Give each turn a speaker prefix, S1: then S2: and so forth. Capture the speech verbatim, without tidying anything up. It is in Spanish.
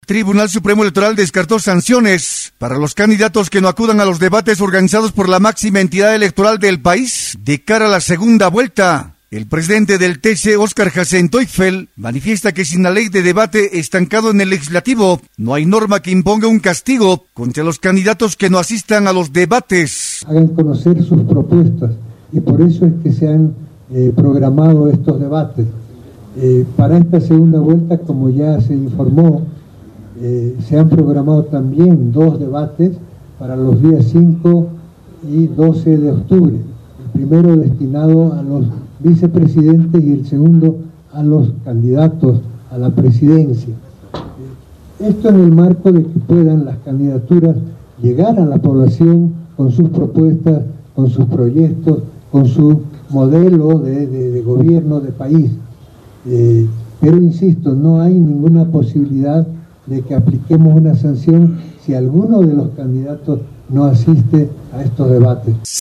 S1: Tribunal Supremo Electoral descartó sanciones para los candidatos que no acudan a los debates organizados por la máxima entidad electoral del país de cara a la segunda vuelta. El presidente del T C, Óscar Jacén Teufel, manifiesta que sin la ley de debate estancado en el legislativo, no hay norma que imponga un castigo contra los candidatos que no asistan a los debates.
S2: Hagan conocer sus propuestas y por eso es que se han eh, programado estos debates. Eh, para esta segunda vuelta, como ya se informó, eh, se han programado también dos debates para los días cinco y doce de octubre. El primero destinado a los vicepresidentes y el segundo a los candidatos a la presidencia. Esto en el marco de que puedan las candidaturas llegar a la población con sus propuestas, con sus proyectos, con su modelo de, de, de gobierno de país. Eh, pero insisto, no hay ninguna posibilidad de que apliquemos una sanción si alguno de los candidatos no asiste a estos debates.